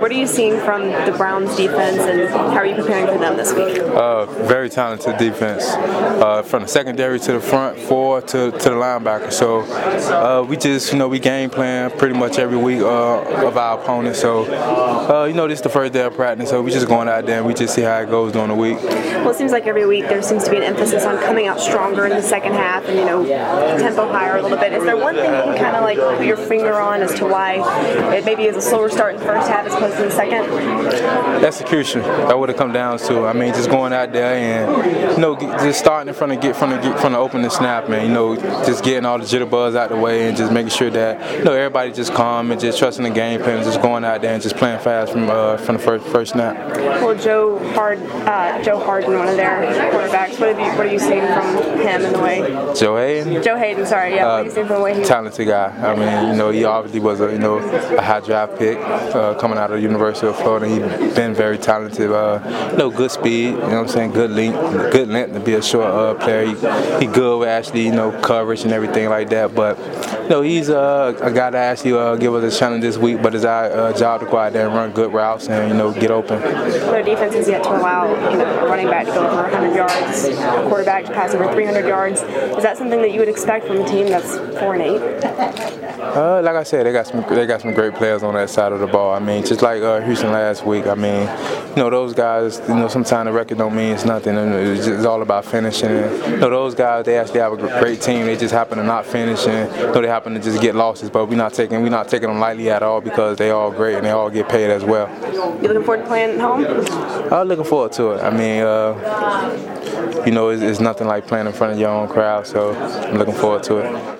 What are you seeing from the Browns defense, and how are you preparing for them this week? Very talented defense, from the secondary to the front four to the linebacker. So we just, we game plan pretty much every week of our opponent. So, this is the first day of practice, so we just going out there and we just see how it goes during the week. Well, it seems like every week there seems to be an emphasis on coming out stronger in the second half and, tempo higher a little bit. Is there one thing you can kind of like put your finger on as to why it maybe is a slower start in the first half as opposed to the second? Execution. That would have come down to. Just going out there and just starting from the opening snap, man. Just getting all the jitterbugs out the way and just making sure that everybody just calm and just trusting the game plan, and just going out there and just playing fast from the first snap. Well, Joe Harden, one of their quarterbacks. What are you seeing from him in the way? Joe Hayden. Joe Hayden, sorry. Yeah. What are you seeing from the way he? Talented guy. He obviously was a high draft pick coming out of the University of Florida. He's been very talented. Good speed. Good length to be a short player. He good with actually coverage and everything like that. But he's a guy that actually give us a challenge this week. But it's our job to go out there and run good routes and get open. Their defense is yet to allow a running back to go over 100 yards, a quarterback to pass over 300 yards. Is that something that you would expect from a team that's 4-8? Like I said, they got some great players on that side of the ball. Just like Houston last week. Those guys. Sometimes the record don't mean nothing. It's all about finishing. Those guys, they actually have a great team. They just happen to not finish, and they happen to just get losses. But we're not taking them lightly at all because they all great and they all get paid as well. You looking forward to playing at home? I'm looking forward to it. It's nothing like playing in front of your own crowd. So I'm looking forward to it.